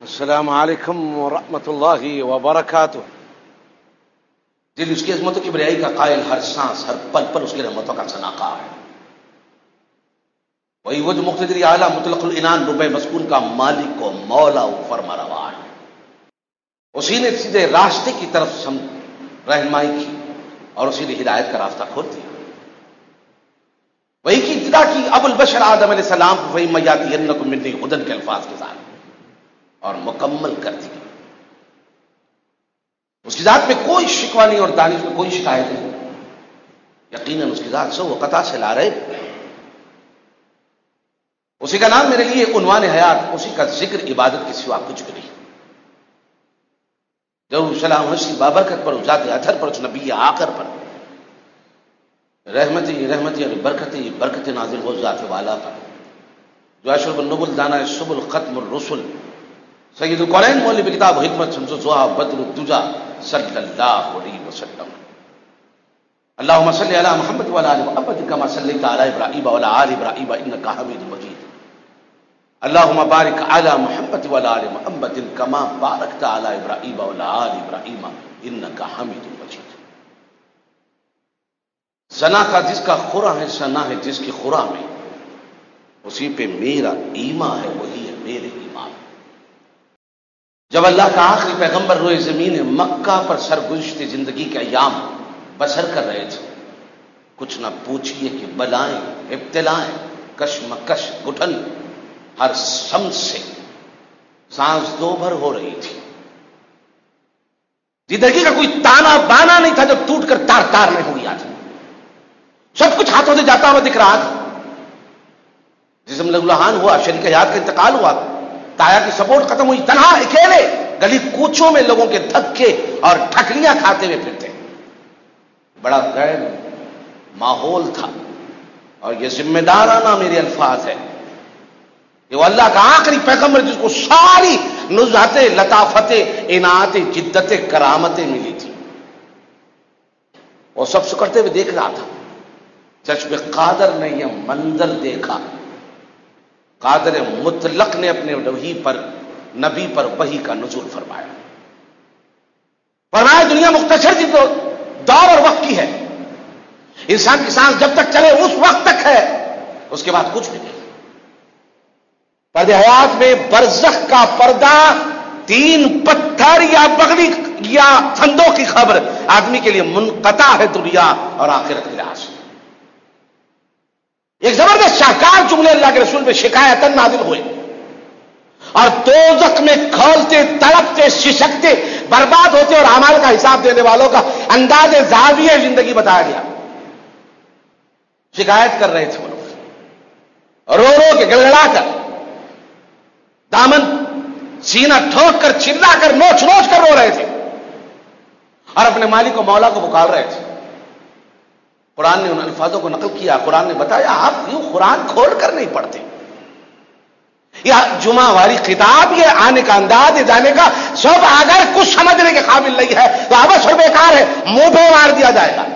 السلام علیکم ورحمۃ اللہ وبرکاتہ۔ دل اس کی عظمتوں کی بریائی کا قائل، ہر سانس ہر پل پر اس کی رحمتوں کا سناقہ ہے۔ وہی وہ جو مقتدر اعلیٰ مطلق العنان ربع مسکون کا مالک و مولا و فرما روا ہے، اسی نے سیدھے راستے کی طرف رہنمائی کی اور اسی نے ہدایت کا راستہ کھول دیا۔ وہی کی ابتدا کی ابو البشر آدم علیہ السلام کو فَإِمَّا يَأْتِيَنَّكُم مِّنِّي هُدًى کے الفاظ کے ساتھ اور مکمل کر دی۔ اس کی ذات میں کوئی شکوہ نہیں اور دانش میں کوئی شکایت نہیں، یقیناً اس کی ذات سے وہ قطع سے لا رہے۔ اسی کا نام میرے لیے عنوان حیات، اسی کا ذکر عبادت کے سوا کچھ بھی نہیں۔ ضرور سلام حسین بابرکت پر، ذات اطہر پر، اس نبی آخر پر، رحمتی برکت نازل ہو ذات والا پر، جو اشرف النبل دانا سبل ختم الرسل سید القرآن مولوی کتاب حکمت شمس الضحیٰ بدر الدجا صلی اللہ علیہ وسلم۔ اللہم صلی علی محمد وعلی آل محمد کما صلیت علی ابراہیم وعلی آل ابراہیم انک حمید مجید۔ اللہم بارک علی محمد وعلی آل محمد کما بارکت علی ابراہیم وعلی آل ابراہیم انک حمید مجید۔ ثنا کا جس کا خورا ہے، ثنا ہے جس کی خورا میں، اسی پہ میرا ایمان ہے، وہی ہے میرے ایمان۔ جب اللہ کا آخری پیغمبر روئے زمین مکہ پر سرگزشت زندگی کے ایام بسر کر رہے تھے، کچھ نہ پوچھئے کہ بلائیں، ابتلائیں، کشمکش، گھٹن ہر سمت سے سانس دو بھر ہو رہی تھی۔ زندگی کا کوئی تانا بانا نہیں تھا جو ٹوٹ کر تار تار نہیں ہو گیا تھا، سب کچھ ہاتھوں سے جاتا ہوا دکھ رہا تھا۔ جسم لہولہان ہوا، شریک حیات کا انتقال ہوا، تایا کی سپورٹ ختم ہوئی، تنہا اکیلے گلی کوچوں میں لوگوں کے دھکے اور ٹھکریاں کھاتے ہوئے پھرتے۔ بڑا غیر ماحول تھا، اور یہ ذمہ دارانہ میرے الفاظ ہے کہ وہ اللہ کا آخری پیغمبر جس کو ساری نزہتیں، لطافتیں، عنایتیں، جدتیں، کرامتیں ملی تھی، وہ سب سکڑتے ہوئے دیکھ رہا تھا۔ چشم قادر نے یہ منظر دیکھا، قادر مطلق نے اپنے وحی پر، نبی پر وحی کا نزول فرمایا۔ فرمایا دنیا مختصر سی دور اور وقت کی ہے، انسان کی سانس جب تک چلے اس وقت تک ہے، اس کے بعد کچھ بھی نہیں۔ پردے حیات میں برزخ کا پردہ، 3 پتھر یا بغلی یا فندوں کی خبر آدمی کے لیے منقطع ہے دنیا اور آخرت کے لحاظ سے۔ ایک زبردست شاہکار جملے اللہ کے رسول پہ شکایتاً نازل ہوئے، اور دوزخ میں کھولتے، تڑپتے، ششکتے، برباد ہوتے اور اعمال کا حساب دینے والوں کا انداز زاویہ زندگی بتایا گیا۔ شکایت کر رہے تھے وہ لوگ، رو رو کے گڑگڑا کر، دامن سینہ ٹھوک کر، چلا کر، نوچ نوچ کر رو رہے تھے، اور اپنے مالک و مولا کو پکار رہے تھے۔ قرآن نے ان الفاظوں کو نقل کیا، قرآن نے بتایا آپ کیوں قرآن کھول کر نہیں پڑھتے؟ یہ جمعہ والی خطاب، یہ آنے کا انداز، یہ جانے کا سب اگر کچھ سمجھنے کے قابل نہیں ہے تو ابس اور بیکار ہے، منہ پہ مار دیا جائے گا۔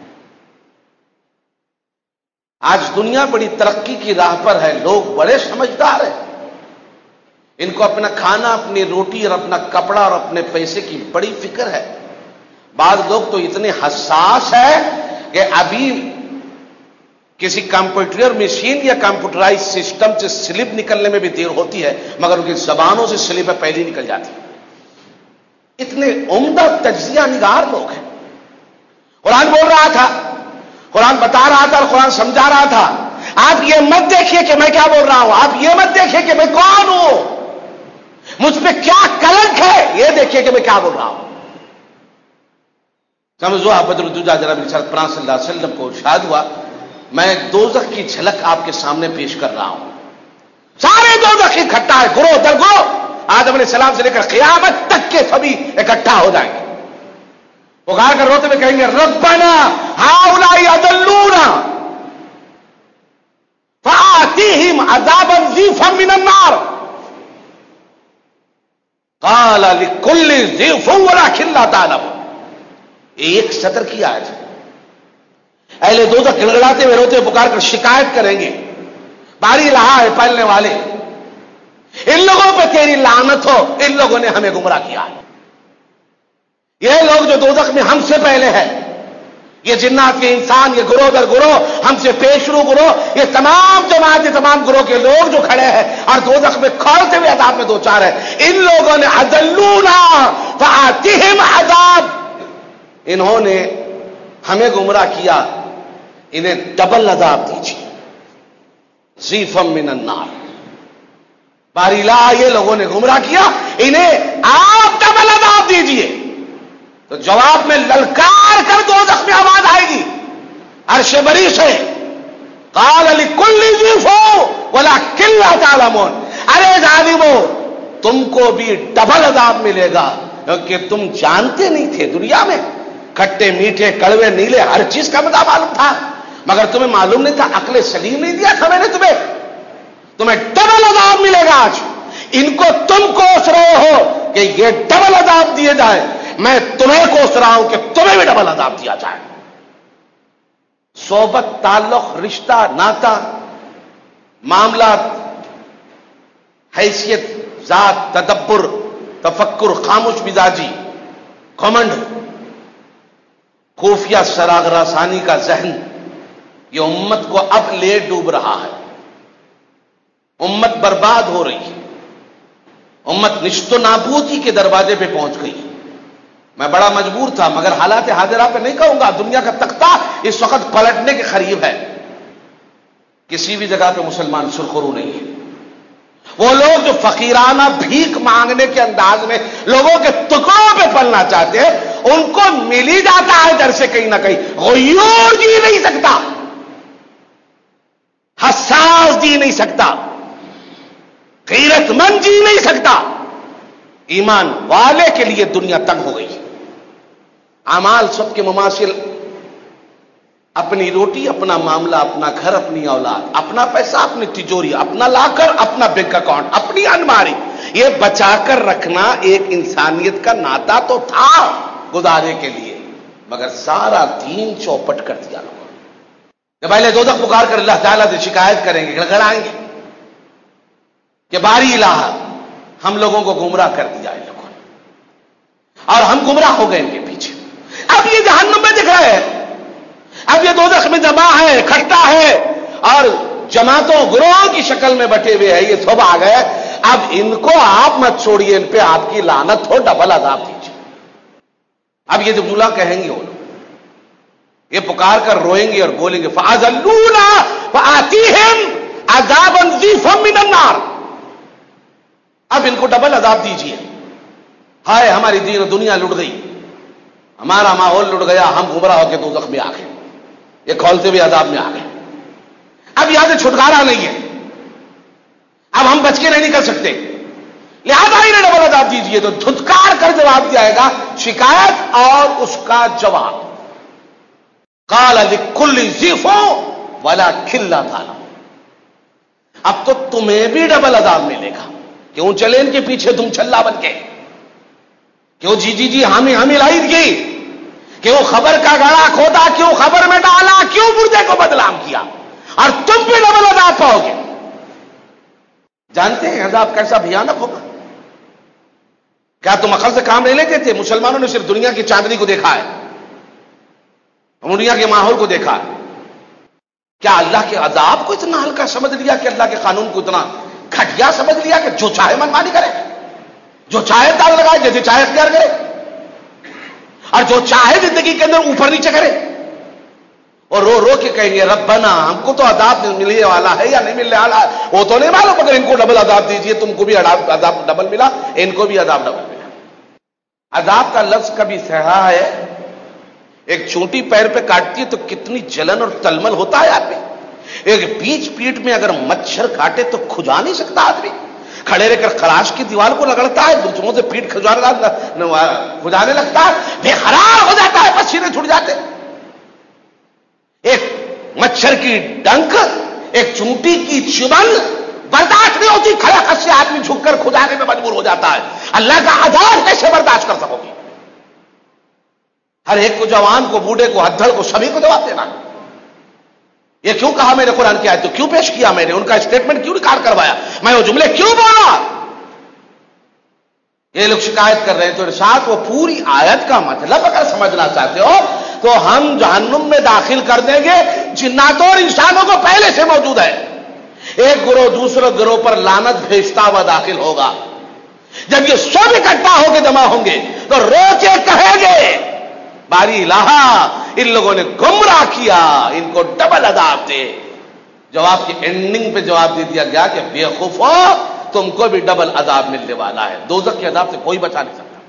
آج دنیا بڑی ترقی کی راہ پر ہے، لوگ بڑے سمجھدار ہیں، ان کو اپنا کھانا، اپنی روٹی اور اپنا کپڑا اور اپنے پیسے کی بڑی فکر ہے۔ بعض لوگ تو اتنے حساس ہیں کہ ابھی کسی کمپیوٹر مشین یا کمپیوٹرائز سسٹم سے سلپ نکلنے میں بھی دیر ہوتی ہے، مگر ان کی زبانوں سے سلپیں پہلے نکل جاتی ہیں۔ اتنے عمدہ تجزیہ نگار لوگ ہیں۔ قرآن بول رہا تھا، قرآن بتا رہا تھا اور قرآن سمجھا رہا تھا، آپ یہ مت دیکھیے کہ میں کیا بول رہا ہوں، آپ یہ مت دیکھیے کہ میں کون ہوں، مجھ پہ کیا کلنک ہے، یہ دیکھیے کہ میں کیا بول رہا ہوں۔ سمجھو آپ بدر الدجا جناب رسالت پراں صلی اللہ علیہ وسلم کو ارشاد ہوا، میں دوزخ کی جھلک آپ کے سامنے پیش کر رہا ہوں۔ سارے دوزخ اکٹھا ہے، گروہ در گروہ، آدم علیہ السلام سے لے کر قیامت تک کے سبھی اکٹھا ہو جائیں گے، پکار کر روتے ہوئے کہیں گے ربنا ہؤلاء اضلونا فآتیہم عذابا ضعفا من النار قال لکل ضعف ولکن لا تعلمون۔ ایک سطر کی آیت ہے۔ اہل دوزخ گڑگڑاتے ہوئے روتے ہوئے پکار کر شکایت کریں گے، باری رہا ہے پالنے والے، ان لوگوں پہ تیری لعنت ہو، ان لوگوں نے ہمیں گمراہ کیا ہے. یہ لوگ جو دوزخ میں ہم سے پہلے ہیں، یہ جنات کے انسان، یہ گروہ در گروہ، ہم سے پیشرو گروہ، یہ تمام جماعت، یہ تمام گروہ کے لوگ جو کھڑے ہیں اور دوزخ میں کھولتے ہوئے عذاب میں دو چار ہیں، ان لوگوں نے اضلونا فآتہم عذاب، انہوں نے ہمیں گمراہ کیا، انہیں ڈبل عذاب دیجیے. ضیفا من النار، باری لا، یہ لوگوں نے گمراہ کیا، انہیں آپ ڈبل عذاب دیجیے. تو جواب میں للکار کر دوزخ میں آواز آئے گی عرش بری سے، قال لکل ضیف ولکن لا تعلمون، ارے ظالمو تم کو بھی ڈبل عذاب ملے گا کیونکہ تم جانتے نہیں تھے. دنیا میں کھٹے میٹھے کڑوے نیلے ہر چیز کا مزہ معلوم تھا، مگر تمہیں معلوم نہیں تھا، عقل سلیم نہیں دیا تھا میں نے تمہیں ڈبل عذاب ملے گا. آج ان کو تم کوس رہے ہو کہ یہ ڈبل عذاب دیے جائے، میں تمہیں کوس رہا ہوں کہ تمہیں بھی ڈبل عذاب دیا جائے. صحبت، تعلق، رشتہ، ناتا، معاملات، حیثیت، ذات، تدبر، تفکر، خاموش مزاجی، گھمنڈ، خفیہ سراغ رسانی کا ذہن، یہ امت کو اب لے ڈوب رہا ہے. امت برباد ہو رہی ہے، امت نشت و نابودی کے دروازے پہ پہنچ گئی. میں بڑا مجبور تھا، مگر حالات حاضرہ پہ نہیں کہوں گا، دنیا کا تختہ اس وقت پلٹنے کے قریب ہے. کسی بھی جگہ پہ مسلمان سرخرو نہیں ہے. وہ لوگ جو فقیرانہ بھیک مانگنے کے انداز میں لوگوں کے ٹکڑوں پہ پلنا چاہتے ہیں، ان کو مل ہی جاتا ہے در سے کہیں نہ کہیں. غیور جی نہیں سکتا، حساس جی نہیں سکتا، غیرت مند جی نہیں سکتا. ایمان والے کے لیے دنیا تنگ ہو گئی. اعمال سب کے مماثل، اپنی روٹی، اپنا معاملہ، اپنا گھر، اپنی اولاد، اپنا پیسہ، اپنی تجوری، اپنا لاکر، اپنا بینک اکاؤنٹ، اپنی الماری، یہ بچا کر رکھنا ایک انسانیت کا ناتا تو تھا گزارے کے لیے، مگر سارا دین چوپٹ کر دیا لوگوں نے. جب پہلے دوزخ پکار کر اللہ تعالیٰ سے شکایت کریں گے، گڑگڑائیں گے کہ باری الہ ہم لوگوں کو گمراہ کر دیا ان لوگوں نے، اور ہم گمراہ ہو گئے ان کے پیچھے. اب یہ جہنم میں دکھ رہے ہیں، اب یہ دوزخ میں جمع ہے، کھٹا ہے، اور جماعتوں گروہوں کی شکل میں بٹے ہوئے ہیں، یہ سب آ گئے. اب ان کو آپ مت چھوڑیے، ان پہ آپ کی لعنت ہو، ڈبل عذاب دیجیے. اب یہ جملہ کہیں گے وہ لوگ، یہ پکار کر روئیں گے اور بولیں گے فَأَذَلُّونَا فَآتِيهِمْ عَذَابًا ضِعْفًا مِنَ النَّارِ، اب ان کو ڈبل عذاب دیجیے. ہائے ہماری دین و دنیا لٹ گئی، ہمارا ماحول لٹ گیا، ہم گمراہ ہو کے دوزخ میں آ گئے، یہ کھولتے ہوئے عذاب میں آ گئے. اب یہاں سے چھٹکارا نہیں ہے، اب ہم بچ کے نہیں نکل سکتے، لہذا انہیں ڈبل عذاب دیجیے. تو دھتکار کر جواب دیا گا، شکایت اور اس کا جواب. قال لکل ضیف ولکن لا تعلمون، اب تو تمہیں بھی ڈبل عذاب ملے گا. کیوں چلے ان کے پیچھے تم چھلا بن کے؟ کیوں جی ہمیں لائٹ کی؟ کیوں خبر کا گڑا کھودا؟ کیوں خبر میں ڈالا؟ کیوں مردے کو بدنام کیا؟ اور تم بھی ڈبل عذاب پاؤ گے. جانتے ہیں عذاب کیسا بھیانک ہوگا؟ کیا تم عقل سے کام نہیں لیتے تھے؟ مسلمانوں نے صرف دنیا کی چاندنی کو دیکھا ہے، دنیا کے ماحول کو دیکھا ہے. کیا اللہ کے عذاب کو اتنا ہلکا سمجھ لیا کہ اللہ کے قانون کو اتنا گھٹیا سمجھ لیا کہ جو چاہے منمانی کرے، جو چاہے داغ لگائے، جیسے چاہے اختیار کرے، اور جو چاہے زندگی کے اندر اوپر نیچے کرے، اور رو رو کے کہیں گے ربنا ہم کو تو عذاب ملنے والا ہے یا نہیں ملنے والا ہے وہ تو نہیں معلوم، مگر ان کو ڈبل عذاب دیجیے. تم کو بھی عذاب ڈبل ملا، ان کو بھی عذاب ڈبل ملا. عذاب کا لفظ کبھی سہا ہے، ایک چونٹی پیر پہ کاٹتی ہے تو کتنی جلن اور تلمل ہوتا ہے آدمی. ایک بیچ پیٹ میں اگر مچھر کاٹے تو کھجا نہیں سکتا آدمی، کھڑے رہ کر خراش کی دیوار کو رگڑتا ہے، دوسروں سے پیٹ کھجانے لگتا ہے، بے قرار ہو جاتا ہے، پسینے چھوٹ جاتے. ایک مچھر کی ڈنک، ایک چونٹی کی چبن برداشت نہیں ہوتی، کھڑا خس سے آدمی جھک کر کھجانے میں مجبور ہو جاتا ہے. اللہ کا عذاب کیسے برداشت کر سکو گی؟ ہر ایک کو، جوان کو، بوڑھے کو، ہدھڑ کو، سبھی کو جواب دینا. یہ کیوں کہا میں نے قرآن کی آیت تو کیوں پیش کیا، میں نے ان کا اسٹیٹمنٹ کیوں ریکارڈ کروایا، میں وہ جملے کیوں بولا؟ یہ لوگ شکایت کر رہے ہیں تو ارشاد وہ پوری آیت کا مطلب اگر سمجھنا چاہتے ہو تو ہم جہنم میں داخل کر دیں گے جناتوں اور انسانوں کو پہلے سے موجود ہے. ایک گروہ دوسرے گروہ پر لعنت بھیجتا ہوا داخل ہوگا. جب یہ سب اکٹھا ہو کے جمع ہوں گے تو رو کے کہیں گے باری الہا ان لوگوں نے گمراہ کیا, ان کو ڈبل عذاب دے. جواب کی اینڈنگ پہ جواب دے دیا گیا کہ بے خوفو تم کو بھی ڈبل عذاب ملنے والا ہے, دوزخ کے عذاب سے کوئی بچا نہیں سکتا.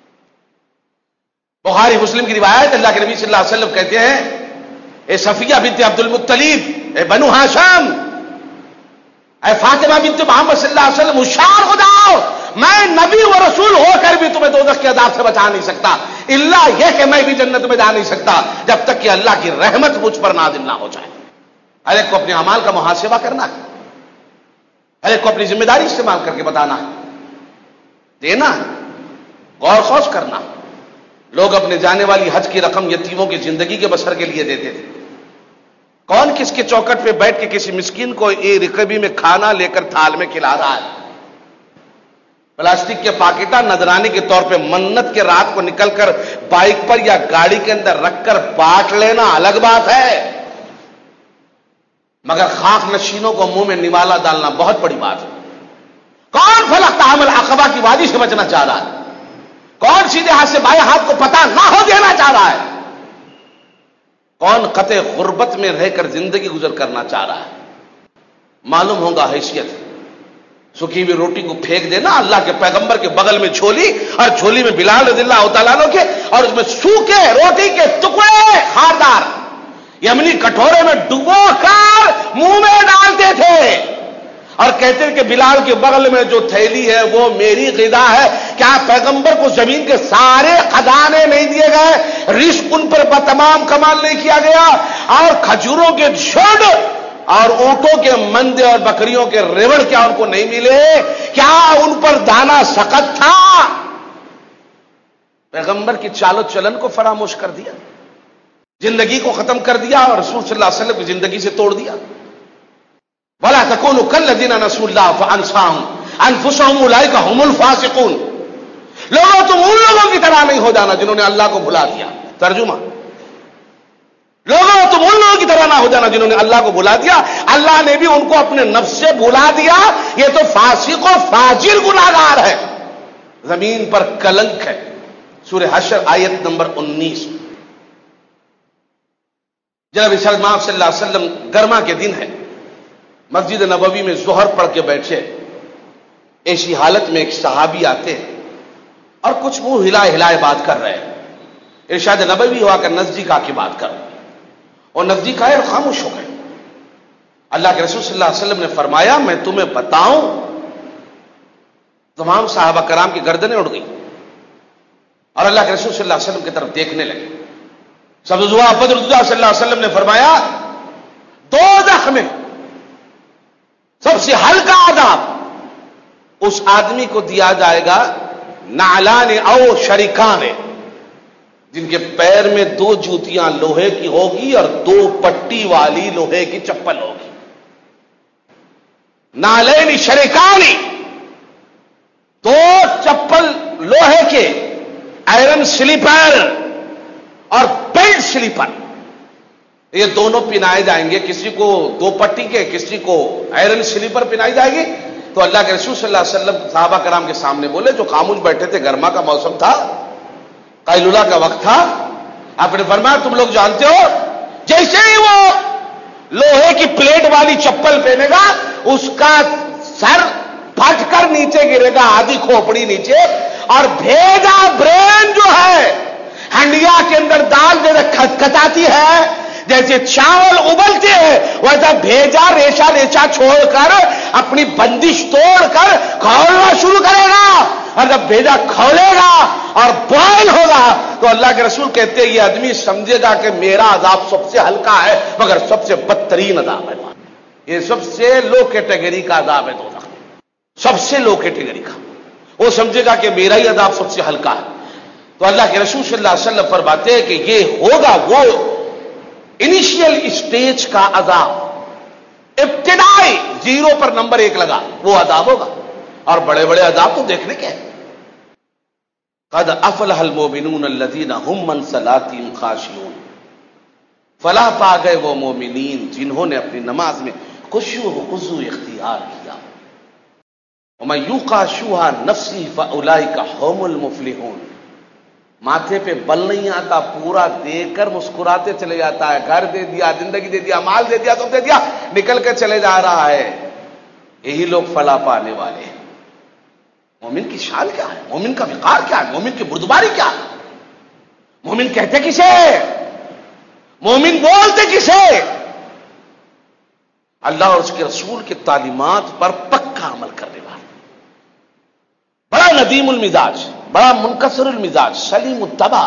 بخاری مسلم کی روایت, اللہ کے نبی صلی اللہ علیہ وسلم کہتے ہیں اے صفیہ بنت عبد المطلب, اے بنو ہاشم, اے فاطمہ بنت محمد صلی اللہ علیہ وسلم, ہوشیار ہو جاؤ, میں نبی و رسول ہو کر بھی تمہیں دوزخ کے عذاب سے بچا نہیں سکتا, الا یہ کہ میں بھی جنت میں جا نہیں سکتا جب تک کہ اللہ کی رحمت مجھ پر نازل نہ ہو جائے. ہر ایک کو اپنے اعمال کا محاسبہ کرنا ہے, ہر ایک کو اپنی ذمہ داری استعمال کر کے بتانا ہے, دینا ہے, غور خوض کرنا. لوگ اپنے جانے والی حج کی رقم یتیموں کی زندگی کے بسر کے لیے دیتے تھے. کون کس کے چوکٹ پہ بیٹھ کے کسی مسکین کو ایک رقبی میں کھانا لے کر تھال میں کھلا رہا ہے. پلاسٹک کے پاکٹہ نذرانے کے طور پہ منت کے رات کو نکل کر بائک پر یا گاڑی کے اندر رکھ کر بانٹ لینا الگ بات ہے, مگر خاک نشینوں کو منہ میں نوالا ڈالنا بہت بڑی بات ہے. کون فلق تعامل عقبہ کی وادی سے بچنا چاہ رہا ہے؟ کون سیدھے ہاتھ سے بائیں ہاتھ کو پتہ نہ ہو دینا چاہ رہا ہے؟ کون قطع غربت میں رہ کر زندگی گزر کرنا چاہ رہا ہے؟ معلوم ہوگا حیثیت. سکی ہوئی روٹی کو پھینک دینا, اللہ کے پیغمبر کے بغل میں جھولی, اور جھولی میں بلال رضی اللہ تعالیٰ عنہ کے, اور اس میں سوکھے روٹی کے ٹکڑے خاردار یمنی کٹورے میں ڈبو کر منہ میں ڈالتے تھے اور کہتے ہیں کہ بلال کے بغل میں جو تھیلی ہے وہ میری غذا ہے. کیا پیغمبر کو زمین کے سارے خزانے نہیں دیے گئے؟ رزق ان پر بتمام کمال نہیں کیا گیا؟ اور کھجوروں کے جھڑ اور اونٹوں کے مندے اور بکریوں کے ریوڑ کیا ان کو نہیں ملے؟ کیا ان پر دانا سخت تھا؟ پیغمبر کی چال و چلن کو فراموش کر دیا, زندگی کو ختم کر دیا اور رسول صلی اللہ علیہ وسلم کی زندگی سے توڑ دیا. وَلَا تَكُونُوا كَالَّذِينَ نَسُوا اللَّهَ فَأَنسَاهُمْ أَنفُسَهُمْ أُولَٰئِكَ هُمُ الْفَاسِقُونَ. لوگوں تم ان لوگوں کی طرح نہیں ہو جانا جنہوں نے اللہ کو بھلا دیا. ترجمہ, لوگوں تم ان لوگوں کی طرح نہ ہو جانا جنہوں نے اللہ کو بھلا دیا. اللہ نے بھی ان کو اپنے نفس سے بھلا دیا. یہ تو فاسق و فاجر گناہگار ہے, زمین پر کلنک ہے. سورہ حشر آیت نمبر 19. جناب سلمان صلی اللہ علیہ وسلم گرما کے دن ہے, مسجد نبوی میں ظہر پڑھ کے بیٹھے, ایسی حالت میں ایک صحابی آتے ہیں اور کچھ منہ ہلائے ہلائے بات کر رہے ہیں. ارشاد نبوی ہوا کر نزدیک آ کے بات کر, اور نزدیک آئے اور خاموش ہو گئے. اللہ کے رسول صلی اللہ علیہ وسلم نے فرمایا میں تمہیں بتاؤں. تمام صحابہ کرام کی گردنیں اڑ گئی اور اللہ کے رسول صلی اللہ علیہ وسلم کی طرف دیکھنے لگے. سبزوا بدر صلی اللہ علیہ وسلم نے فرمایا دوزخ میں سب سے ہلکا عذاب اس آدمی کو دیا جائے گا نعلان او شریکان, جن کے پیر میں 2 جوتیاں لوہے کی ہوگی اور 2 پٹی والی لوہے کی چپل ہوگی. نعلین شریکانی, 2 چپل لوہے کے, آئرن سلیپر اور بیلٹ سلیپر, یہ دونوں پہنائے جائیں گے. کسی کو 2 پٹی کے, کسی کو آئرن سلیپر پہنائی جائے گی. تو اللہ کے رسول صلی اللہ علیہ وسلم صحابہ کرام کے سامنے بولے, جو خاموش بیٹھے تھے, گرما کا موسم تھا, قیلولہ کا وقت تھا. آپ نے فرمایا تم لوگ جانتے ہو جیسے ہی وہ لوہے کی پلیٹ والی چپل پہنے گا اس کا سر پھٹ کر نیچے گرے گا, آدھی کھوپڑی نیچے, اور بھیجا برین جو ہے ہنڈیا کے اندر دال جیسے کھٹکھٹاتی ہے, جیسے چاول ابلتے ہیں ویسا بھیجا ریشا ریچا چھوڑ کر اپنی بندش توڑ کر کھولنا شروع کرے گا. اور جب بھیجا کھولے گا اور بوائل ہوگا تو اللہ کے رسول کہتے ہیں یہ آدمی سمجھے گا کہ میرا عذاب سب سے ہلکا ہے مگر سب سے بدترین عذاب ہے. یہ سب سے لو کیٹیگری کا عذاب ہے دوزخ, سب سے لو کیٹیگری کا. وہ سمجھے گا کہ میرا ہی عذاب سب سے ہلکا ہے. تو اللہ کے رسول صلی اللہ علیہ وسلم فرماتے ہیں کہ یہ ہوگا وہ انیشیل اسٹیج کا عذاب, ابتدائی 0 پر نمبر 1 لگا وہ عذاب ہوگا. اور بڑے بڑے عذاب تو دیکھنے کے ہیں. قد افلح المؤمنون الذین هم من صلاتهم خاشعون، فلاح پا گئے وہ مومنین جنہوں نے اپنی نماز میں خشوع و خضوع اختیار کیا۔ ومن یوق شح نفسہ فاولئک هم المفلحون، ماتھے پہ بل نہیں آتا، پورا دے کر مسکراتے چلے جاتا ہے، گھر دے دیا، زندگی دے دیا، مال دے دیا، سب دے دیا، نکل کے چلے جا رہا ہے، یہی لوگ فلاح پانے والے ہیں۔ مومن کی شان کیا ہے؟ مومن کا وقار کیا ہے؟ مومن کی بردباری کیا ہے؟ مومن کہتے کسے؟ مومن بولتے کسے؟ اللہ اور اس کے رسول کی تعلیمات پر پکا عمل کرنے والا، بڑا ندیم المزاج، بڑا منکسر المزاج، سلیم الطبع،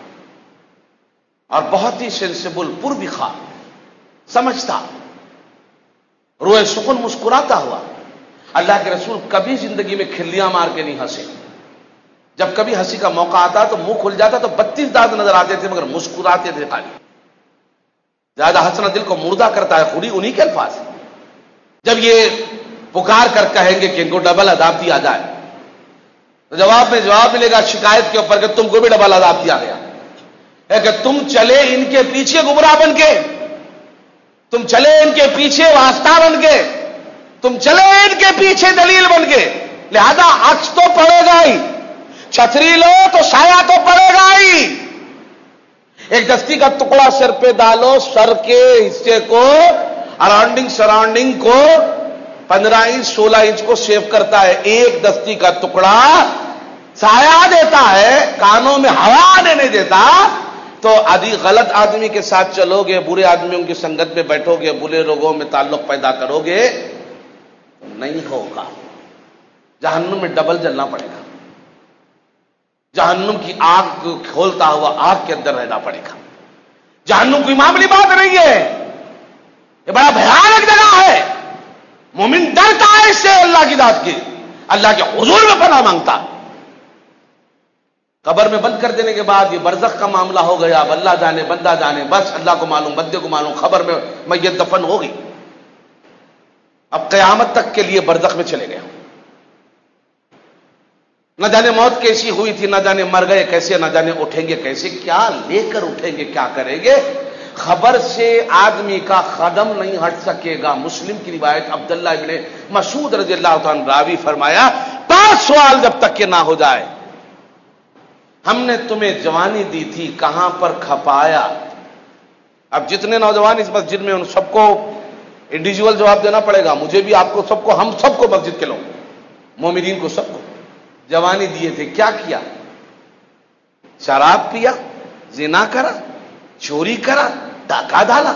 اور بہت ہی سینسیبل، پربخا، سمجھتا، روئے سکون مسکراتا ہوا۔ اللہ کے رسول کبھی زندگی میں کھلیاں مار کے نہیں ہنسے، جب کبھی ہنسی کا موقع آتا تو منہ کھل جاتا تو 32 دانت نظر آتے تھے، مگر مسکراتے تھے خالی۔ زیادہ ہنسنا دل کو مردہ کرتا ہے، خودی انہی کے الفاظ ہیں۔ جب یہ پکار کر کہیں گے کہ ان کو ڈبل عذاب دیا جائے تو جواب میں جواب ملے گا شکایت کے اوپر کہ تم کو بھی ڈبل عذاب دیا گیا ہے، کہ تم چلے ان کے پیچھے گمراہ بن کے، تم چلے ان کے پیچھے واسطہ بن کے، تم چلے ان کے پیچھے دلیل بن کے، لہذا عکس تو پڑے گا ہی، چھتری لو تو سایہ تو پڑے گا ہی۔ ایک دستی کا ٹکڑا سر پہ ڈالو، سر کے حصے کو، سراؤنڈنگ کو 15 انچ 16 انچ کو سیو کرتا ہے۔ ایک دستی کا ٹکڑا سایہ دیتا ہے، کانوں میں ہوا آنے نہیں دیتا۔ تو غلط آدمی کے ساتھ چلو گے، برے آدمیوں کی سنگت میں بیٹھو گے، برے لوگوں میں تعلق پیدا کرو گے، نہیں ہوگا، جہنم میں ڈبل جلنا پڑے گا، جہنم کی آگ کو کھولتا ہوا آگ کے اندر رہنا پڑے گا۔ جہنم کوئی معمولی بات نہیں ہے، یہ بڑا بھیانک جگہ ہے۔ مومن ڈرتا ہے اس سے، اللہ کی ذات کی، اللہ کے حضور میں پناہ مانگتا۔ قبر میں بند کر دینے کے بعد یہ برزخ کا معاملہ ہو گیا، اب اللہ جانے بندہ جانے، بس اللہ کو معلوم بندے کو معلوم، خبر میں میت دفن ہو گئی، اب قیامت تک کے لیے برزخ میں چلے گئے۔ نہ جانے موت کیسی ہوئی تھی، نہ جانے مر گئے کیسے، نہ جانے اٹھیں گے کیسے، کیا لے کر اٹھیں گے، کیا کریں گے۔ خبر سے آدمی کا قدم نہیں ہٹ سکے گا۔ مسلم کی روایت، عبداللہ ابن مسعود رضی اللہ تعالیٰ عنہ راوی فرمایا، 5 سوال جب تک کہ نہ ہو جائے، ہم نے تمہیں جوانی دی تھی، کہاں پر کھپایا۔ اب جتنے نوجوان اس مسجد میں ان سب کو انڈیویجول جواب دینا پڑے گا، مجھے بھی، آپ کو، سب کو، ہم سب کو، مسجد کے لوگ، مومنین کو، سب کو جوانی دیے تھے، کیا کیا؟ شراب پیا، زنا کرا، چوری کرا، ڈاکہ ڈالا،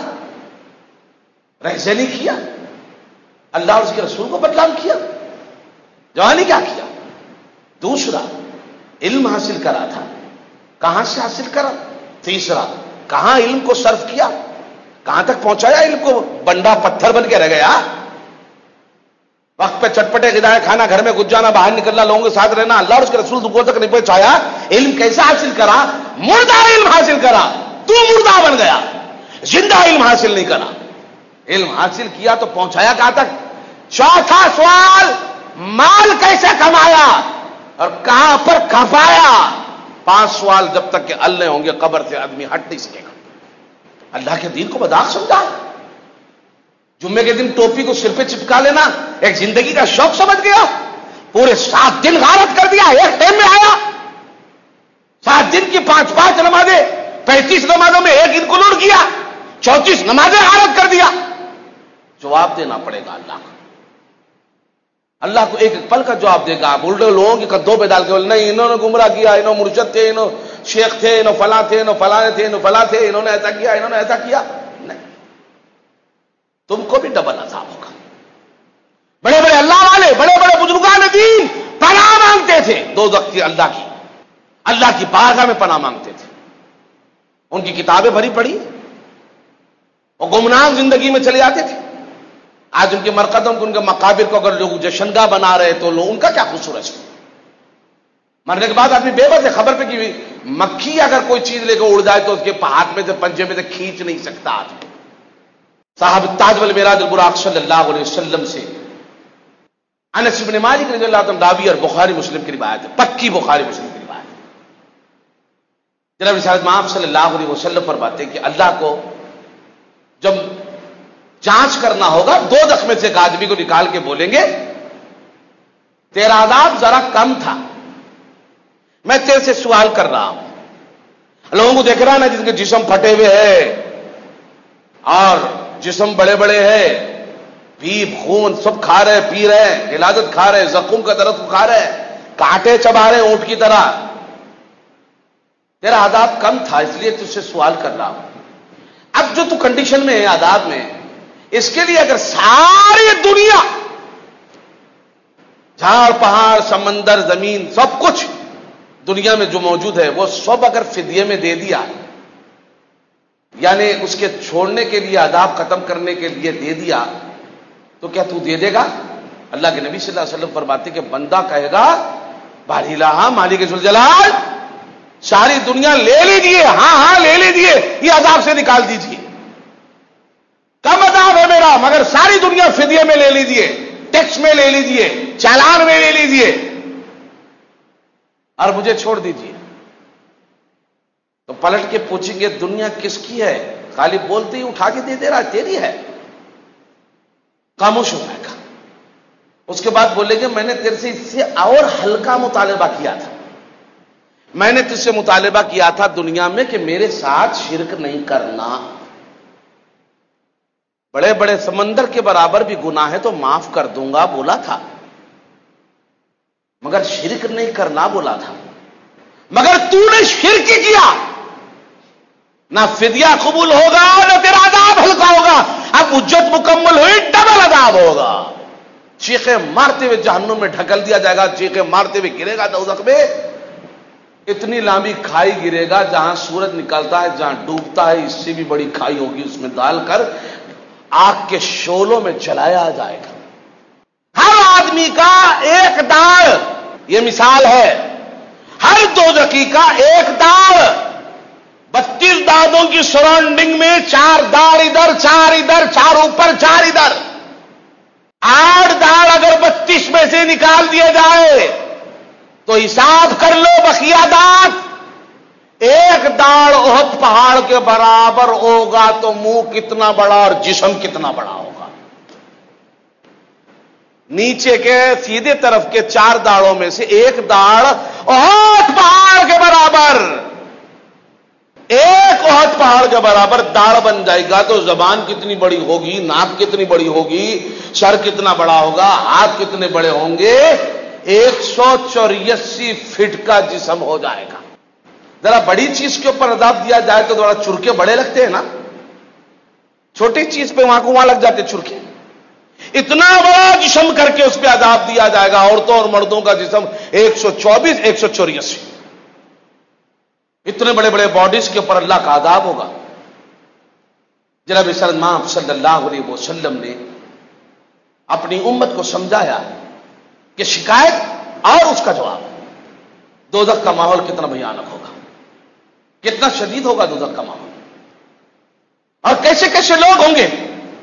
رہزنی کیا، اللہ اور اس کے رسول کو بدنام کیا۔ جوانی کیا کیا؟ دوسرا، علم حاصل کرا تھا، کہاں سے حاصل کرا؟ تیسرا، کہاں علم کو صرف کیا، کہاں تک پہنچایا علم کو؟ بنڈا پتھر بن کے رہ گیا؟ وقت پہ چٹپٹے غذائیں کھانا، گھر میں گھس جانا، باہر نکلنا، لوگوں کے ساتھ رہنا، اللہ اور اس کے رسول دکھوں تک نہیں پہنچایا۔ علم کیسا حاصل کرا؟ مردہ علم حاصل کرا، تو مردہ بن گیا، زندہ علم حاصل نہیں کرا۔ علم حاصل کیا تو پہنچایا کہاں تک؟ چوتھا سوال، مال کیسے کمایا اور کہاں پر کھپایا۔ 5 سوال جب تک کہ حل نہیں ہوں گے، قبر سے آدمی ہٹ نہیں سکے گا۔ اللہ کے دین کو مذاق سمجھا، جمعے کے دن ٹوپی کو سر پہ چپکا لینا ایک زندگی کا شوق سمجھ گیا، پورے 7 دن غارت کر دیا، ایک ٹائم میں آیا 7 دن کی 5 نمازیں، 35 نمازوں میں ایک انکلوڈ کیا، 34 نمازیں غارت کر دیا۔ جواب دینا پڑے گا اللہ کو، اللہ کو ایک ایک پل کا جواب دے گا۔ آپ الٹے لوگوں کے قدوں پہ ڈال کے بولے نہیں انہوں نے گمراہ کیا، انہوں مرشد تھے، انہوں شیخ تھے، انہوں فلاں تھے، انہوں فلاں تھے، انہوں فلاں تھے، انہوں نے ایسا کیا، انہوں نے ایسا کیا۔ نہیں، تم کو بھی ڈبل عذاب ہوگا۔ بڑے بڑے اللہ والے، بڑے بڑے بزرگان دین پناہ مانگتے تھے دوزخ کی، اللہ کی بارگاہ میں پناہ مانگتے تھے، ان کی کتابیں بھری پڑی، وہ گمنام زندگی میں چلے جاتے تھے۔ آج ان کے مرقدوں کو، ان کے مقابر کو اگر لوگ جشنگاہ بنا رہے تو ان کا کیا قصور ہے؟ مرنے کے بعد آدمی بے بس ہے، خبر پہ کہ مکھی اگر کوئی چیز لے کے اڑ جائے تو اس کے ہاتھ میں سے، پنجے میں سے کھینچ نہیں سکتا آدمی۔ صاحب تاج والمعراج البراق صلی اللہ علیہ وسلم سے انس بن مالک رضی اللہ عنہ راوی اور بخاری مسلم کی روایت ہے، پکی بخاری مسلم کی روایت ہے۔ جناب رسالت مآب صلی اللہ علیہ وسلم فرماتے کہ اللہ کو جب جانچ کرنا ہوگا دو دخ میں سے ایک آدمی کو نکال کے بولیں گے تیرا عذاب ذرا کم تھا، میں تیرے سے سوال کر رہا ہوں. لوگوں کو دیکھ رہا نا جن کے جسم پھٹے ہوئے ہیں اور جسم بڑے بڑے ہیں، پیپ خون سب کھا رہے پی رہے ہیں، علاجت کھا رہے، زخم کا درد کو کھا رہے، کانٹے چبا رہے اونٹ کی طرح. تیرا عذاب کم تھا اس لیے تجھ سے سوال کر رہا ہوں. اب جو تو کنڈیشن میں ہے عذاب میں، اس کے لیے اگر ساری دنیا جھاڑ پہاڑ سمندر زمین سب کچھ دنیا میں جو موجود ہے وہ سب اگر فدیے میں دے دیا، یعنی اس کے چھوڑنے کے لیے عذاب ختم کرنے کے لیے دے دیا، تو کیا تو دے دے گا؟ اللہ کے نبی صلی اللہ علیہ وسلم فرماتے کہ بندہ کہے گا باری الہ مالک ذوالجلال ساری دنیا لے لیجیے، ہاں ہاں لے لیجیے، یہ عذاب سے نکال دیجیے، کم عذاب ہے میرا مگر ساری دنیا فدیے میں لے لیجیے، ٹیکس میں لے لیجیے، چالان میں لے لیجیے اور مجھے چھوڑ دیجیے. تو پلٹ کے پوچھیں گے دنیا کس کی ہے؟ خالی بولتے ہی اٹھا کے دے رہا تیری ہے، خاموش ہو جائے گا. اس کے بعد بولے گے میں نے تیرے سے اس سے اور ہلکا مطالبہ کیا تھا، میں نے تجھ سے مطالبہ کیا تھا دنیا میں کہ میرے ساتھ شرک نہیں کرنا، بڑے بڑے سمندر کے برابر بھی گناہ ہے تو معاف کر دوں گا بولا تھا، مگر شرک نہیں کرنا بولا تھا، مگر تو نے شرک کیا، نہ فدیہ قبول ہوگا نہ تیرا عذاب ہلکا ہوگا. اب حجت مکمل ہوئی ڈبل عذاب ہوگا، چیخیں مارتے ہوئے جہنم میں ڈھکل دیا جائے گا، چیخیں مارتے ہوئے گرے گا دوزخ میں. اتنی لمبی کھائی گرے گا جہاں سورج نکلتا ہے جہاں ڈوبتا ہے، اس سے بھی بڑی کھائی ہوگی، اس میں ڈال کر آگ کے شعلوں میں جلایا جائے گا. ہر آدمی کا ایک داڑ، یہ مثال ہے، ہر دوزخی کا ایک داڑ، 32 دانتوں کی سراؤنڈنگ میں 4 داڑ ادھر 4 ادھر 4 اوپر 4 ادھر، 8 داڑ اگر 32 میں سے نکال دیے جائے تو حساب کر لو بقیہ دانت، ایک داڑ احد پہاڑ کے برابر ہوگا تو منہ کتنا بڑا اور جسم کتنا بڑا ہوگا. نیچے کے سیدھے طرف کے 4 داڑوں میں سے ایک داڑ احد پہاڑ کے برابر، ایک احد پہاڑ کے برابر داڑ بن جائے گا تو زبان کتنی بڑی ہوگی، ناک کتنی بڑی ہوگی، سر کتنا بڑا ہوگا، ہاتھ کتنے بڑے ہوں گے، 184 فٹ کا جسم ہو جائے گا. ذرا بڑی چیز کے اوپر عذاب دیا جائے تو ذرا چرکے بڑے لگتے ہیں نا، چھوٹی چیز پہ وہاں لگ جاتے چرکے. اتنا بڑا جسم کر کے اس پہ عذاب دیا جائے گا، عورتوں اور مردوں کا جسم 124 184، اتنے بڑے بڑے باڈیز کے اوپر اللہ کا عذاب ہوگا. جناب رسالت مآب صلی اللہ علیہ وسلم نے اپنی امت کو سمجھایا کہ شکایت اور اس کا جواب، دوزخ کا ماحول کتنا بھیانک ہوگا، کتنا شدید ہوگا دوزخ کا ماحول، اور کیسے کیسے لوگ ہوں گے.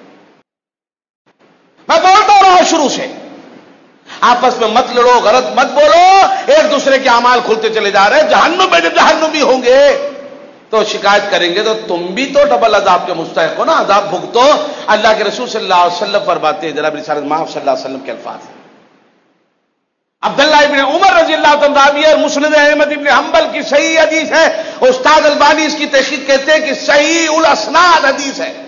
میں بولتا رہا ہوں شروع سے، آپس میں مت لڑو، غلط مت بولو، ایک دوسرے کے اعمال کھلتے چلے جا رہے ہیں. جہنم میں جب جہنمی ہوں گے تو شکایت کریں گے تو تم بھی تو ڈبل عذاب کے مستحق ہو نا، عذاب بھگتو. اللہ کے رسول صلی اللہ علیہ وسلم فرماتے ہیں، جناب رسالت مآب صلی اللہ علیہ وسلم کے الفاظ ہیں، عبداللہ ابن عمر رضی اللہ عنہ راوی اور مسند احمد ابن حنبل کی صحیح حدیث ہے. استاد البانی اس کی تحقیق کہتے ہیں کہ صحیح الاسناد حدیث ہے.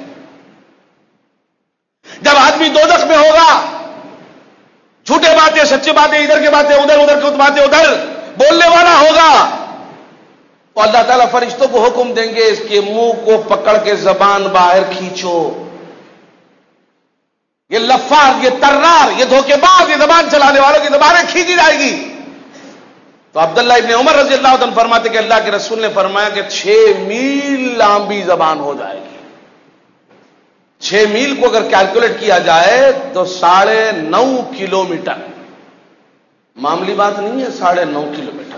جب آدمی دوزخ میں ہوگا، جھوٹے باتیں سچی باتیں ادھر کی باتیں ادھر، ادھر کی باتیں ادھر بولنے والا ہوگا، تو اللہ تعالیٰ فرشتوں کو حکم دیں گے اس کے منہ کو پکڑ کے زبان باہر کھینچو. یہ لفاظ، یہ ترار، یہ دھوکے باز، یہ زبان چلانے والوں کی زبانیں کھینچی جائے گی. تو عبداللہ ابن عمر رضی اللہ عنہ فرماتے کہ اللہ کے رسول نے فرمایا کہ 6 میل لمبی زبان ہو جائے گی. 6 میل کو اگر کیلکولیٹ کیا جائے تو 9.5 کلومیٹر، معمولی بات نہیں ہے. 9.5 کلومیٹر،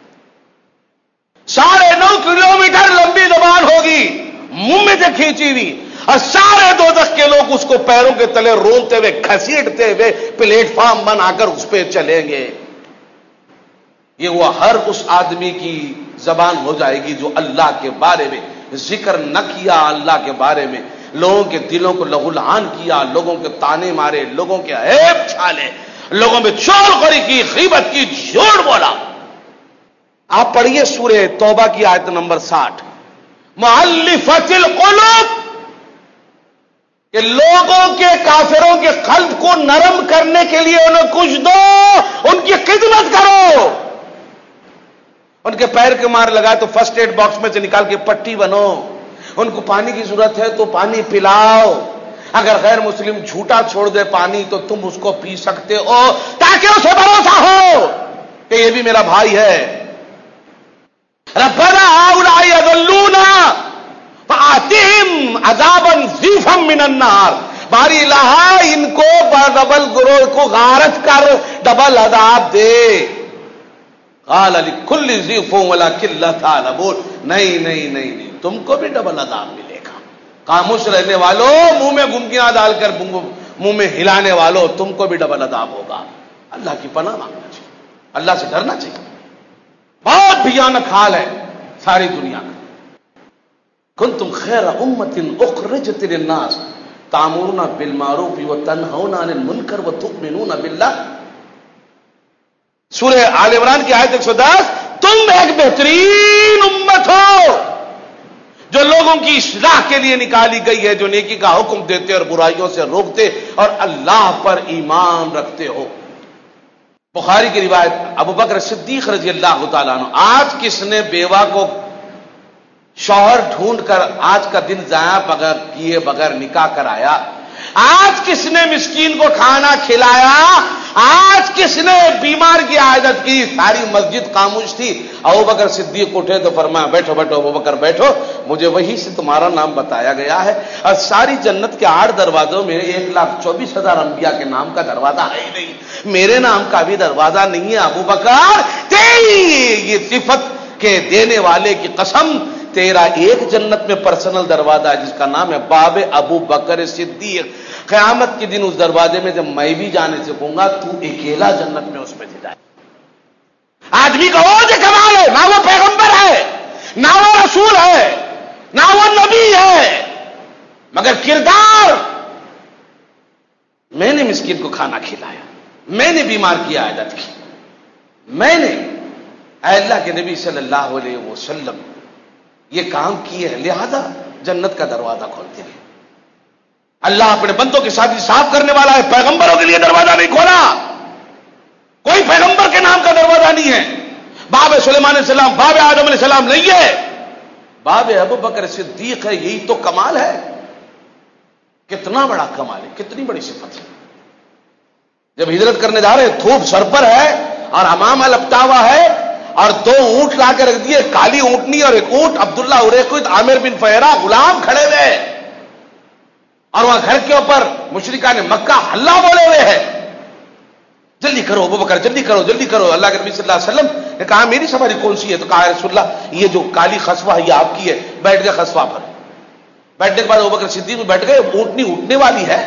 9.5 کلومیٹر لمبی زبان ہوگی، منہ میں سے کھینچی ہوئی، اور سارے دوزخ کے لوگ اس کو پیروں کے تلے رولتے ہوئے گھسیٹتے ہوئے پلیٹ فارم بنا کر اس پہ چلیں گے. یہ وہ ہر اس آدمی کی زبان ہو جائے گی جو اللہ کے بارے میں ذکر نہ کیا، اللہ کے بارے میں لوگوں کے دلوں کو لہولہان کیا، لوگوں کے تانے مارے، لوگوں کے عیب چھالے، لوگوں میں چغل خوری کی، غیبت کی، جھوٹ بولا۔ آپ پڑھیے سورہ توبہ کی آیت نمبر 60، مؤلفۃ القلوب، کہ لوگوں کے کافروں کے قلب کو نرم کرنے کے لیے انہیں کچھ دو، ان کی خدمت کرو، ان کے پیر کے مار لگائے تو فرسٹ ایڈ باکس میں سے نکال کے پٹی بنو، ان کو پانی کی ضرورت ہے تو پانی پلاؤ، اگر غیر مسلم جھوٹا چھوڑ دے پانی تو تم اس کو پی سکتے ہو تاکہ اسے بھروسہ ہو کہ یہ بھی میرا بھائی ہے۔ ربنا هؤلاء يضلونا فآتهم عذابا ضعفا من النار، باری الہ ان کو ڈبل گروہ کو غارت کر ڈبل عذاب دے۔ قال لكل ضعف ولكن لا تعلمون، نہیں تم کو بھی ڈبل عذاب ملے گا۔ خاموش رہنے والوں، منہ میں گمکیاں ڈال کر منہ میں ہلانے والوں، تم کو بھی ڈبل عذاب ہوگا۔ اللہ کی پناہ مانگنا چاہیے، اللہ سے ڈرنا چاہیے۔ بہت بھیانک حال ہے ساری دنیا کا۔ کنتم خیر امۃ اخرجت للناس تأمرون بالمعروف وتنہون عن المنکر وتؤمنون باللہ۔ سورہ آل عمران کی آیت 110، تم ایک بہترین امت ہو جو لوگوں کی اصلاح کے لیے نکالی گئی ہے، جو نیکی کا حکم دیتے اور برائیوں سے روکتے اور اللہ پر ایمان رکھتے ہو۔ بخاری کی روایت، ابو بکر صدیق رضی اللہ تعالیٰ عنہ، آج کس نے بیوہ کو شوہر ڈھونڈ کر آج کا دن ضائع کیے بغیر نکاح کرایا؟ آج کس نے مسکین کو کھانا کھلایا؟ آج کس نے بیمار کی عادت کی؟ ساری مسجد خاموش تھی، ابو بکر صدیق اٹھے تو فرمایا بیٹھو ابو بکر بیٹھو، مجھے وہی سے تمہارا نام بتایا گیا ہے، اور ساری جنت کے 8 دروازوں میں 1,24,000 انبیاء کے نام کا دروازہ ہے ہی نہیں، میرے نام کا بھی دروازہ نہیں ہے۔ ابو بکر تیری یہ صفت کے دینے والے کی قسم، تیرا ایک جنت میں پرسنل دروازہ ہے جس کا نام ہے باب ابو بکر صدیق۔ قیامت کے دن اس دروازے میں جب میں بھی جانے سے کہوں گا تو اکیلا جنت میں اس میں سے جائے۔ آدمی کا وہ جو کمال ہے، نہ وہ پیغمبر ہے، نہ وہ رسول ہے، نہ وہ نبی ہے، مگر کردار، میں نے مسکین کو کھانا کھلایا، میں نے بیمار کی عادت کی، میں نے اے اللہ کے نبی صلی اللہ علیہ وسلم یہ کام کیے ہیں، لہذا جنت کا دروازہ کھولتے ہیں۔ اللہ اپنے بندوں کے ساتھ انصاف کرنے والا ہے، پیغمبروں کے لیے دروازہ نہیں کھولا، کوئی پیغمبر کے نام کا دروازہ نہیں ہے۔ باب سلیمان علیہ السلام، باب آدم علیہ السلام نہیں ہے، باب ابو بکر صدیق ہے۔ یہی تو کمال ہے، کتنا بڑا کمال ہے، کتنی بڑی صفت ہے۔ جب ہجرت کرنے جا رہے، تھوپ سر پر ہے اور امامہ لپٹا ہوا ہے، اور 2 اونٹ لا کے رکھ دیے، کالی اونٹنی اور ایک اونٹ، عبداللہ اریقت، عامر بن فہرہ غلام کھڑے ہوئے، اور وہاں گھر کے اوپر مشرکان مکہ ہلہ بولے ہوئے ہیں، جلدی کرو ابو بکر، جلدی کرو جلدی کرو۔ اللہ کے نبی صلی اللہ علیہ وسلم نے کہا میری سواری کون سی ہے؟ تو کہا رسول اللہ یہ جو کالی خسوہ ہے یہ آپ کی ہے۔ بیٹھ گئے خسوہ پر، بیٹھنے کے بعد ابو بکر صدیق بیٹھ گئے، اونٹنی اٹھنے والی ہے۔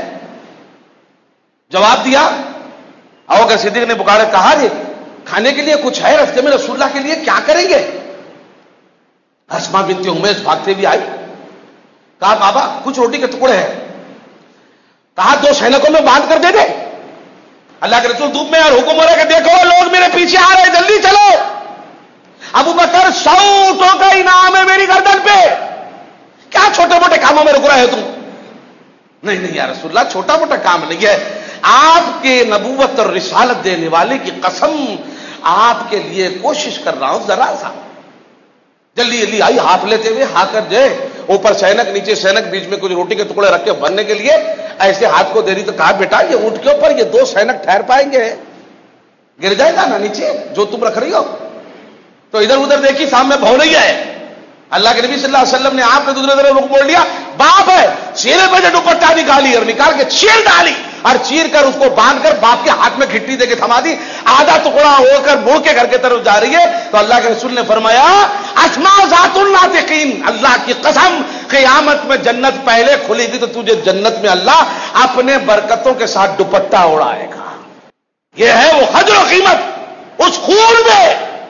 جواب دیا، ابو بکر صدیق نے پکارا، کہا جی کھانے کے لیے کچھ ہے رستے میں؟ رسول اللہ کے لیے کیا کریں گے؟ اسماء بنت امیس بھاگتے بھی آئی، کہا بابا کچھ روٹی کے ٹکڑے ہیں، کہا 2 سینکوں میں باندھ کر دے دے۔ اللہ کے رسول دھوپ میں اور حکم ہو رہا ہے کہ دیکھو لوگ میرے پیچھے آ رہے ہیں، جلدی چلو۔ ابو بکر 100 اونٹوں کا انعام ہے میری گردن پہ، کیا چھوٹے موٹے کاموں میں رک رہے ہو تم؟ نہیں یا رسول اللہ چھوٹا موٹا کام نہیں ہے، آپ کے نبوت اور رسالت دینے والے کی قسم آپ کے لیے کوشش کر رہا ہوں، ذرا سا جلدی آئی، ہاتھ لیتے ہوئے، ہاتھ کر جائے اوپر سینک نیچے سینک، بیچ میں کچھ روٹی کے ٹکڑے رکھ کے بھرنے کے لیے ایسے ہاتھ کو دے رہی، تو کہا بیٹا یہ اونٹ کے اوپر یہ 2 سینک ٹھہر پائیں گے؟ گر جائے گا نا نیچے جو تم رکھ رہی ہو۔ تو ادھر ادھر دیکھی، سامنے بھونیا ہے۔ اللہ کے نبی صلی اللہ علیہ وسلم نے آپ نے دوسرے طرف رخ موڑ لیا، باپ ہے، سینے پہ سے دوپٹہ نکالی اور نکال کے چیر ڈالی، اور چیر کر اس کو باندھ کر باپ کے ہاتھ میں گھٹی دے کے تھما دی، آدھا ٹکڑا ہو کر مڑ کے گھر کی طرف جا رہی ہے۔ تو اللہ کے رسول نے فرمایا اسماء ذات الناطقین، اللہ کی قسم قیامت میں جنت پہلے کھلے گی تو تجھے جنت میں اللہ اپنے برکتوں کے ساتھ دوپٹہ اڑائے گا۔ یہ ہے وہ قدر و قیمت اس خون میں جو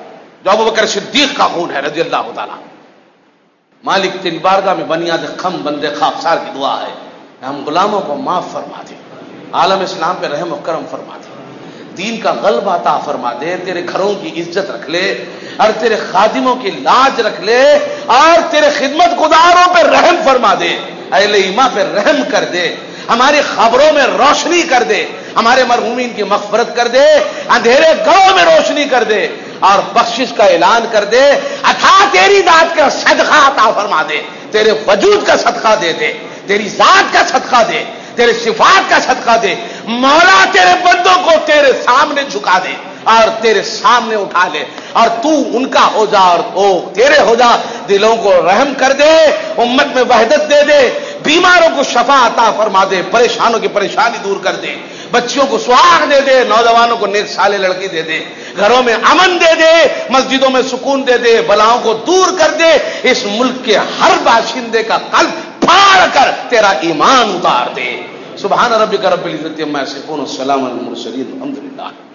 تو ابوبکر صدیق کا خون ہے رضی اللہ تعالیٰ. مالک تیری بارگاہ میں بنیاد خم بندے خاکسار کی دعا ہے کہ ہم غلاموں کو معاف فرما دے, عالم اسلام پہ رحم و کرم فرما دے, دین کا غلبہ عطا فرما دے, تیرے گھروں کی عزت رکھ لے اور تیرے خادموں کی لاج رکھ لے اور تیرے خدمت گزاروں پہ رحم فرما دے, اہل ایمان پہ رحم کر دے, ہماری خبروں میں روشنی کر دے, ہمارے مرحومین کی مغفرت کر دے, اندھیرے گھروں میں روشنی کر دے اور بخشش کا اعلان کر دے. عطا تیری ذات کا صدقہ عطا فرما دے, تیرے وجود کا صدقہ دے دے, تیری ذات کا صدقہ دے, تیرے صفات کا صدقہ دے. مولا تیرے بندوں کو تیرے سامنے جھکا دے اور تیرے سامنے اٹھا لے اور تو ان کا ہو جا اور تو تیرے ہو جا. دلوں کو رحم کر دے, امت میں وحدت دے دے, بیماروں کو شفا عطا فرما دے, پریشانوں کی پریشانی دور کر دے, بچیوں کو سہاگ دے دے, نوجوانوں کو نیک سالے لڑکی دے دے, گھروں میں امن دے دے, مسجدوں میں سکون دے دے, بلاؤں کو دور کر دے. اس ملک کے ہر باشندے کا قلب پھاڑ کر تیرا ایمان اتار دے. سبحان ربک رب العزت عما یصفون والسلام علی المرسلین والحمد للہ.